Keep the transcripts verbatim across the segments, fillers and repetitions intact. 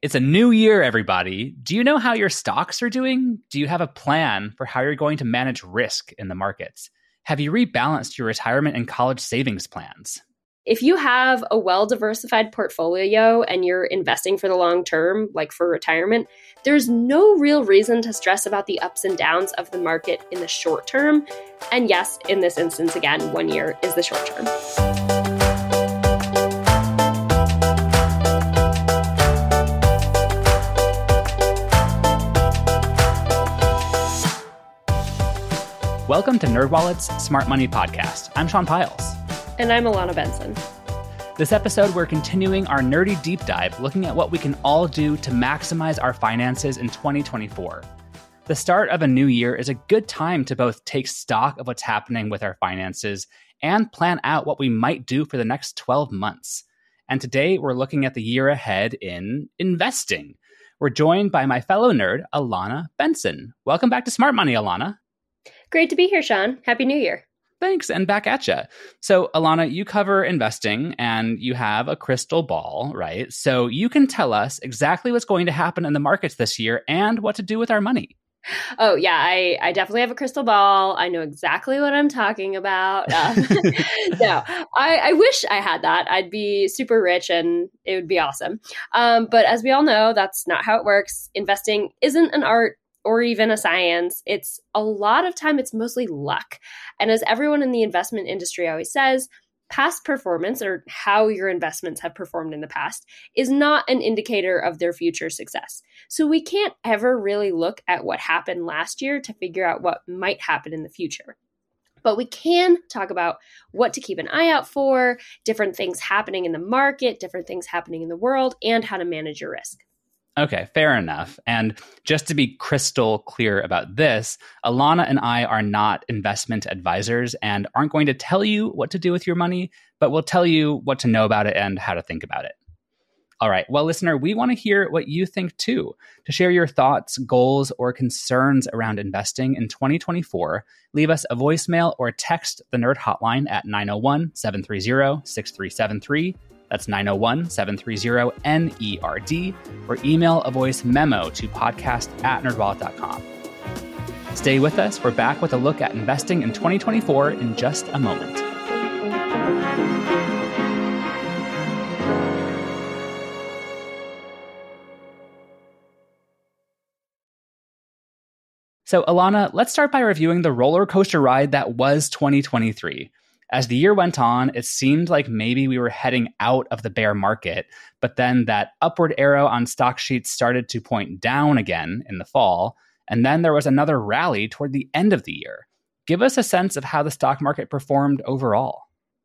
It's a new year, everybody. Do you know how your stocks are doing? Do you have a plan for how you're going to manage risk in the markets? Have you rebalanced your retirement and college savings plans? If you have a well-diversified portfolio and you're investing for the long term, like for retirement, there's no real reason to stress about the ups and downs of the market in the short term. And yes, in this instance, again, one year is the short term. Welcome to NerdWallet's Smart Money Podcast. I'm Sean Pyles. And I'm Alana Benson. This episode, we're continuing our nerdy deep dive, looking at what we can all do to maximize our finances in twenty twenty-four. The start of a new year is a good time to both take stock of what's happening with our finances and plan out what we might do for the next twelve months. And today, we're looking at the year ahead in investing. We're joined by my fellow nerd, Alana Benson. Welcome back to Smart Money, Alana. Great to be here, Sean. Happy New Year. Thanks, and back at you. So, Alana, you cover investing and you have a crystal ball, right? So you can tell us exactly what's going to happen in the markets this year and what to do with our money. Oh, yeah, I, I definitely have a crystal ball. I know exactly what I'm talking about. Um, no, I, I wish I had that. I'd be super rich and it would be awesome. Um, but as we all know, that's not how it works. Investing isn't an art or even a science. It's a lot of time, it's mostly luck. And as everyone in the investment industry always says, past performance, or how your investments have performed in the past, is not an indicator of their future success. So we can't ever really look at what happened last year to figure out what might happen in the future. But we can talk about what to keep an eye out for, different things happening in the market, different things happening in the world, and how to manage your risk. Okay, fair enough. And just to be crystal clear about this, Alana and I are not investment advisors and aren't going to tell you what to do with your money, but we'll tell you what to know about it and how to think about it. All right, well, listener, we want to hear what you think too. To share your thoughts, goals, or concerns around investing in twenty twenty-four, leave us a voicemail or text the Nerd Hotline at nine oh one, seven three zero, six three seven three. That's nine oh one, seven three zero, N E R D, or email a voice memo to podcast at nerdwallet dot com. Stay with us. We're back with a look at investing in twenty twenty-four in just a moment. So, Alana, let's start by reviewing the roller coaster ride that was twenty twenty-three. As the year went on, it seemed like maybe we were heading out of the bear market, but then that upward arrow on stock sheets started to point down again in the fall, and then there was another rally toward the end of the year. Give us a sense of how the stock market performed overall.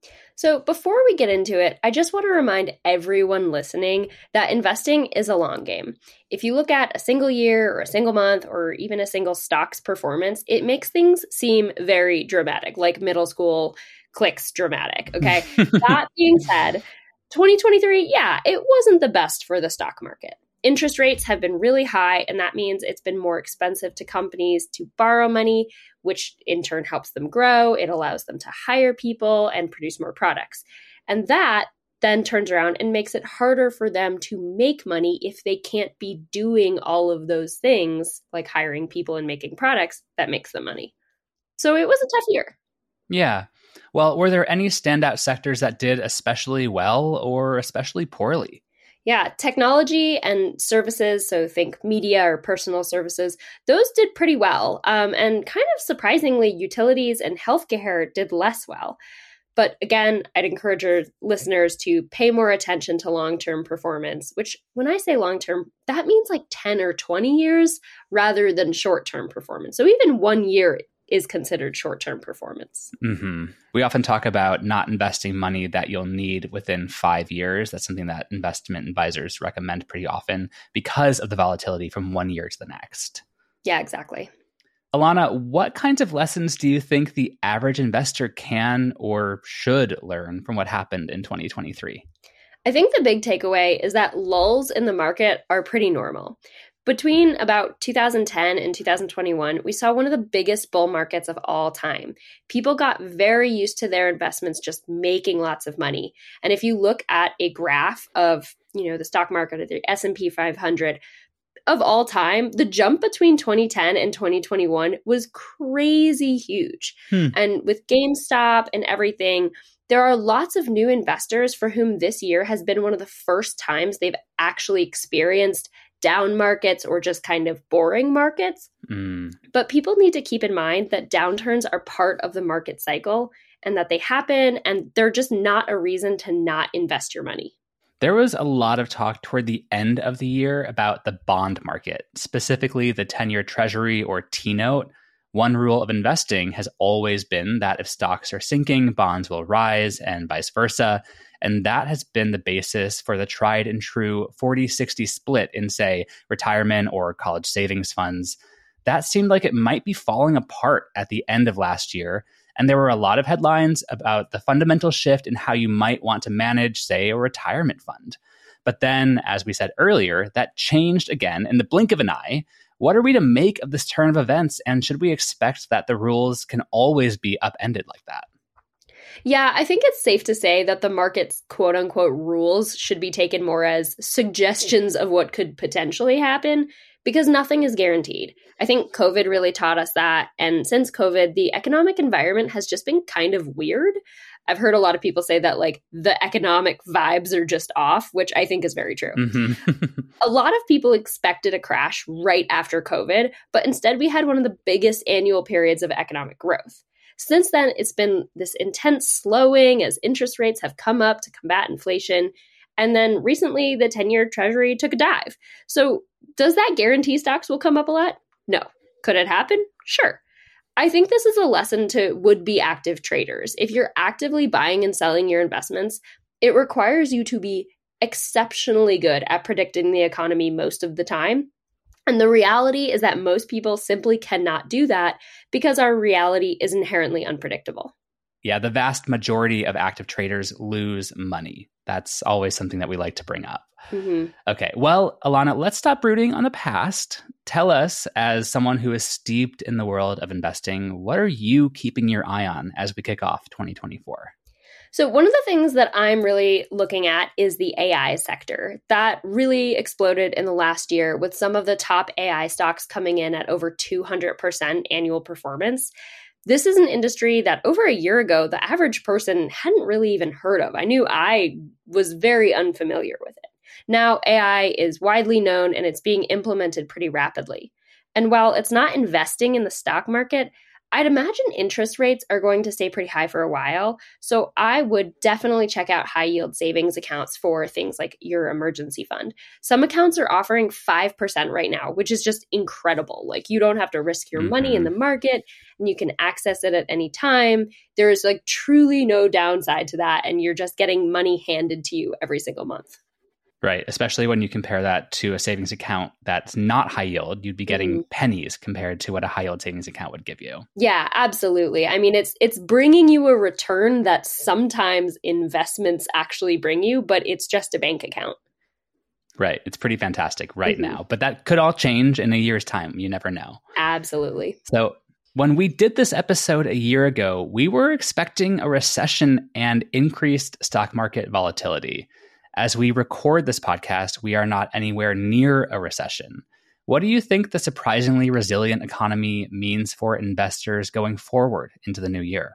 So before we get into it, I just want to remind everyone listening that investing is a long game. If you look at a single year or a single month or even a single stock's performance, it makes things seem very dramatic, like middle school clicks dramatic, okay? That being said, twenty twenty-three, yeah, it wasn't the best for the stock market. Interest rates have been really high, and that means it's been more expensive to companies to borrow money, which in turn helps them grow. It allows them to hire people and produce more products. And that then turns around and makes it harder for them to make money if they can't be doing all of those things, like hiring people and making products that makes them money. So it was a tough year. Yeah. Well, were there any standout sectors that did especially well or especially poorly? Yeah, technology and services, so think media or personal services, those did pretty well. Um, and kind of surprisingly, utilities and healthcare did less well. But again, I'd encourage our listeners to pay more attention to long-term performance, which when I say long-term, that means like ten or twenty years rather than short-term performance. So even one year is considered short-term performance. Mm-hmm. We often talk about not investing money that you'll need within five years. That's something that investment advisors recommend pretty often because of the volatility from one year to the next. Yeah, exactly. Alana, what kinds of lessons do you think the average investor can or should learn from what happened in twenty twenty-three? I think the big takeaway is that lulls in the market are pretty normal. Between about two thousand ten and two thousand twenty-one, we saw one of the biggest bull markets of all time. People got very used to their investments just making lots of money. And if you look at a graph of, you know, the stock market or the S and P five hundred of all time, the jump between twenty ten and twenty twenty-one was crazy huge. Hmm. And with GameStop and everything, there are lots of new investors for whom this year has been one of the first times they've actually experienced down markets or just kind of boring markets. Mm. But people need to keep in mind that downturns are part of the market cycle and that they happen, and they're just not a reason to not invest your money. There was a lot of talk toward the end of the year about the bond market, specifically the ten-year Treasury or T-note. One rule of investing has always been that if stocks are sinking, bonds will rise and vice versa. And that has been the basis for the tried and true forty sixty split in, say, retirement or college savings funds. That seemed like it might be falling apart at the end of last year. And there were a lot of headlines about the fundamental shift in how you might want to manage, say, a retirement fund. But then, as we said earlier, that changed again in the blink of an eye. What are we to make of this turn of events? And should we expect that the rules can always be upended like that? Yeah, I think it's safe to say that the market's quote unquote rules should be taken more as suggestions of what could potentially happen, because nothing is guaranteed. I think COVID really taught us that. And since COVID, the economic environment has just been kind of weird. I've heard a lot of people say that like the economic vibes are just off, which I think is very true. Mm-hmm. A lot of people expected a crash right after COVID, but instead we had one of the biggest annual periods of economic growth. Since then, it's been this intense slowing as interest rates have come up to combat inflation. And then recently, the ten-year Treasury took a dive. So does that guarantee stocks will come up a lot? No. Could it happen? Sure. I think this is a lesson to would-be active traders. If you're actively buying and selling your investments, it requires you to be exceptionally good at predicting the economy most of the time. And the reality is that most people simply cannot do that because our reality is inherently unpredictable. Yeah, the vast majority of active traders lose money. That's always something that we like to bring up. Mm-hmm. Okay, well, Alana, let's stop brooding on the past. Tell us, as someone who is steeped in the world of investing, what are you keeping your eye on as we kick off twenty twenty-four? So one of the things that I'm really looking at is the A I sector. That really exploded in the last year with some of the top A I stocks coming in at over two hundred percent annual performance. This is an industry that over a year ago, the average person hadn't really even heard of. I knew I was very unfamiliar with it. Now A I is widely known and it's being implemented pretty rapidly. And while it's not investing in the stock market, I'd imagine interest rates are going to stay pretty high for a while. So I would definitely check out high yield savings accounts for things like your emergency fund. Some accounts are offering five percent right now, which is just incredible. Like you don't have to risk your mm-hmm. money in the market and you can access it at any time. There is like truly no downside to that. And you're just getting money handed to you every single month. Right. Especially when you compare that to a savings account that's not high yield, you'd be getting mm-hmm. pennies compared to what a high yield savings account would give you. Yeah, absolutely. I mean, it's it's bringing you a return that sometimes investments actually bring you, but it's just a bank account. Right. It's pretty fantastic right mm-hmm. now, but that could all change in a year's time. You never know. Absolutely. So when we did this episode a year ago, we were expecting a recession and increased stock market volatility. As we record this podcast, we are not anywhere near a recession. What do you think the surprisingly resilient economy means for investors going forward into the new year?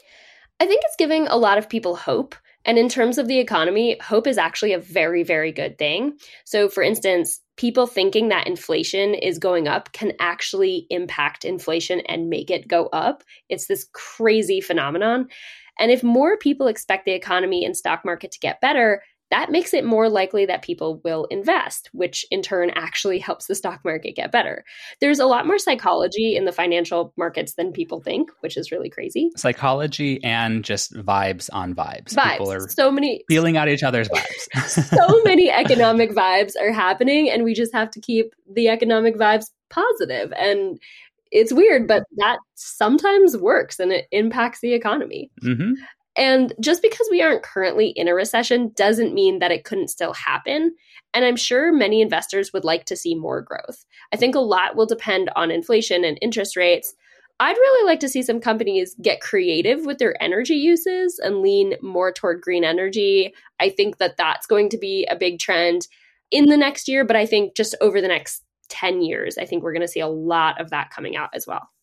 I think it's giving a lot of people hope. And in terms of the economy, hope is actually a very, very good thing. So for instance, people thinking that inflation is going up can actually impact inflation and make it go up. It's this crazy phenomenon. And if more people expect the economy and stock market to get better, that makes it more likely that people will invest, which in turn actually helps the stock market get better. There's a lot more psychology in the financial markets than people think, which is really crazy. Psychology and just vibes on vibes. Vibes. People are so many feeling out each other's vibes. So many economic vibes are happening, and we just have to keep the economic vibes positive. And it's weird, but that sometimes works and it impacts the economy. Mm-hmm. And just because we aren't currently in a recession doesn't mean that it couldn't still happen. And I'm sure many investors would like to see more growth. I think a lot will depend on inflation and interest rates. I'd really like to see some companies get creative with their energy uses and lean more toward green energy. I think that that's going to be a big trend in the next year, but I think just over the next ten years, I think we're going to see a lot of that coming out as well.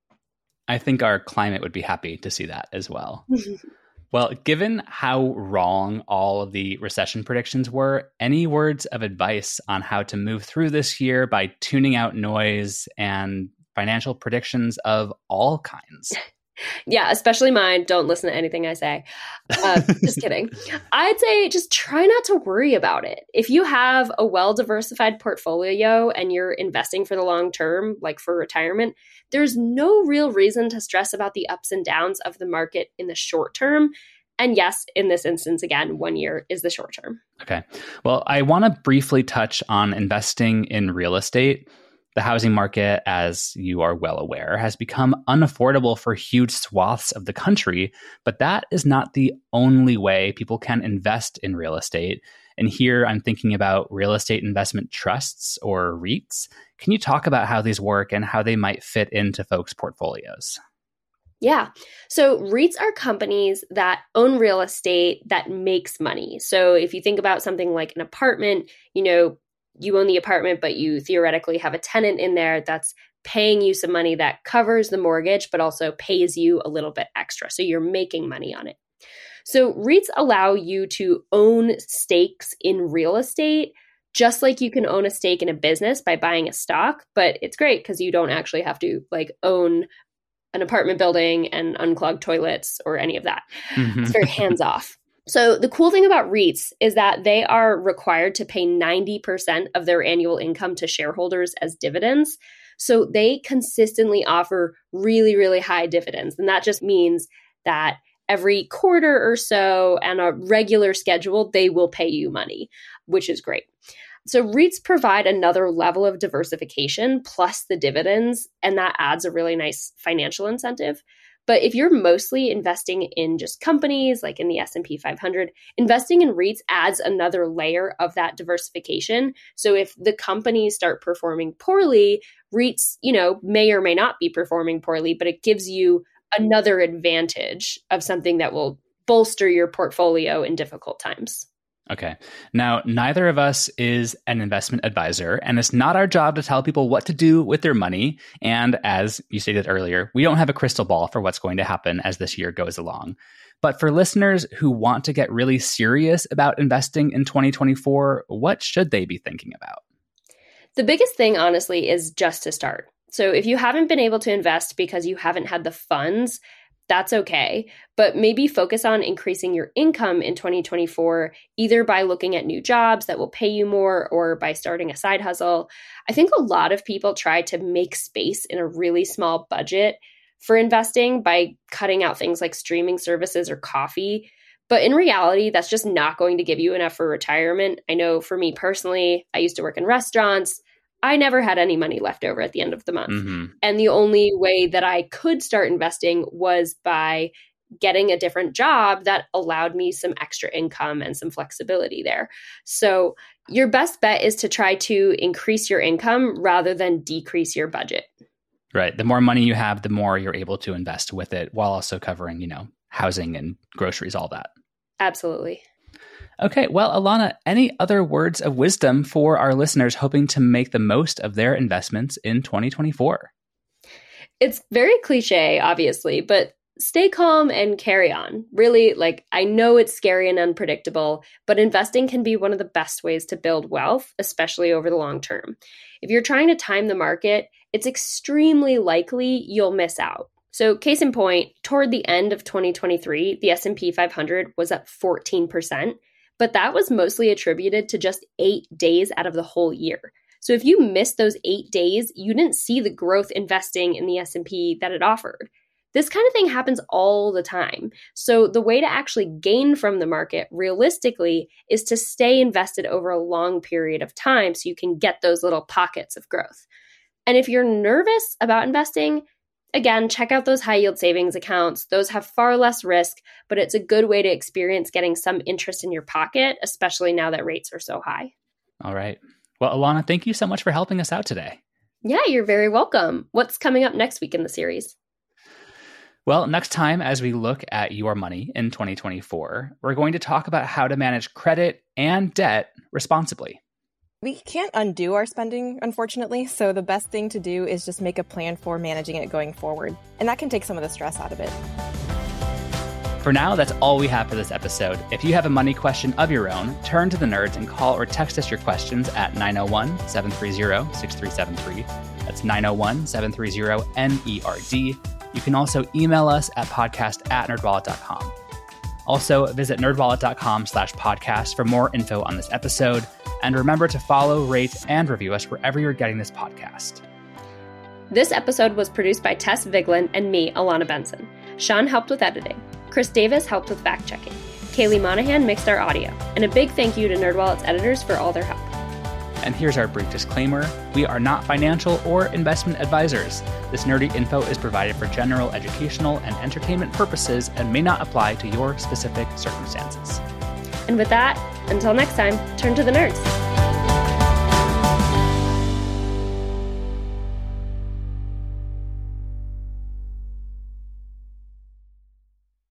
I think our climate would be happy to see that as well. Well, given how wrong all of the recession predictions were, any words of advice on how to move through this year by tuning out noise and financial predictions of all kinds? Yeah, especially mine. Don't listen to anything I say. Uh, just kidding. I'd say just try not to worry about it. If you have a well-diversified portfolio and you're investing for the long term, like for retirement, there's no real reason to stress about the ups and downs of the market in the short term. And yes, in this instance, again, one year is the short term. Okay. Well, I want to briefly touch on investing in real estate. The housing market, as you are well aware, has become unaffordable for huge swaths of the country, but that is not the only way people can invest in real estate. And here I'm thinking about real estate investment trusts or REITs. Can you talk about how these work and how they might fit into folks' portfolios? Yeah. So REITs are companies that own real estate that makes money. So if you think about something like an apartment, you know, you own the apartment, but you theoretically have a tenant in there that's paying you some money that covers the mortgage, but also pays you a little bit extra. So you're making money on it. So REITs allow you to own stakes in real estate, just like you can own a stake in a business by buying a stock. But it's great because you don't actually have to like own an apartment building and unclog toilets or any of that. Mm-hmm. It's very hands off. So the cool thing about REITs is that they are required to pay ninety percent of their annual income to shareholders as dividends. So they consistently offer really, really high dividends. And that just means that every quarter or so and a regular schedule, they will pay you money, which is great. So REITs provide another level of diversification plus the dividends, and that adds a really nice financial incentive. But if you're mostly investing in just companies like in the S and P five hundred, investing in REITs adds another layer of that diversification. So if the companies start performing poorly, REITs, you know, may or may not be performing poorly, but it gives you another advantage of something that will bolster your portfolio in difficult times. Okay. Now, neither of us is an investment advisor, and it's not our job to tell people what to do with their money. And as you stated earlier, we don't have a crystal ball for what's going to happen as this year goes along. But for listeners who want to get really serious about investing in twenty twenty-four, what should they be thinking about? The biggest thing, honestly, is just to start. So if you haven't been able to invest because you haven't had the funds, that's okay. But maybe focus on increasing your income in twenty twenty-four, either by looking at new jobs that will pay you more or by starting a side hustle. I think a lot of people try to make space in a really small budget for investing by cutting out things like streaming services or coffee. But in reality, that's just not going to give you enough for retirement. I know for me personally, I used to work in restaurants. I never had any money left over at the end of the month. Mm-hmm. And the only way that I could start investing was by getting a different job that allowed me some extra income and some flexibility there. So your best bet is to try to increase your income rather than decrease your budget. Right. The more money you have, the more you're able to invest with it while also covering, you know, housing and groceries, all that. Absolutely. Okay, well, Alana, any other words of wisdom for our listeners hoping to make the most of their investments in twenty twenty-four? It's very cliche, obviously, but stay calm and carry on. Really, like, I know it's scary and unpredictable, but investing can be one of the best ways to build wealth, especially over the long term. If you're trying to time the market, it's extremely likely you'll miss out. So case in point, toward the end of twenty twenty-three, the S and P five hundred was up fourteen percent. But that was mostly attributed to just eight days out of the whole year. So if you missed those eight days, you didn't see the growth investing in the S and P that it offered. This kind of thing happens all the time. So the way to actually gain from the market realistically is to stay invested over a long period of time so you can get those little pockets of growth. And if you're nervous about investing, Again, check out those high yield savings accounts. Those have far less risk, but it's a good way to experience getting some interest in your pocket, especially now that rates are so high. All right. Well, Ilana, thank you so much for helping us out today. Yeah, you're very welcome. What's coming up next week in the series? Well, next time, as we look at your money in twenty twenty-four, we're going to talk about how to manage credit and debt responsibly. We can't undo our spending, unfortunately, so the best thing to do is just make a plan for managing it going forward. And that can take some of the stress out of it. For now, that's all we have for this episode. If you have a money question of your own, turn to the nerds and call or text us your questions at nine oh one, seven three zero, six three seven three. That's nine oh one, seven three zero, N E R D. You can also email us at podcast at nerdwallet dot com. Also, visit nerdwallet.com slash podcast for more info on this episode. And remember to follow, rate, and review us wherever you're getting this podcast. This episode was produced by Tess Vigeland and me, Ilana Benson. Sean helped with editing. Chris Davis helped with fact-checking. Kaylee Monahan mixed our audio. And a big thank you to NerdWallet's editors for all their help. And here's our brief disclaimer. We are not financial or investment advisors. This nerdy info is provided for general educational and entertainment purposes and may not apply to your specific circumstances. And with that, until next time, turn to the nerds.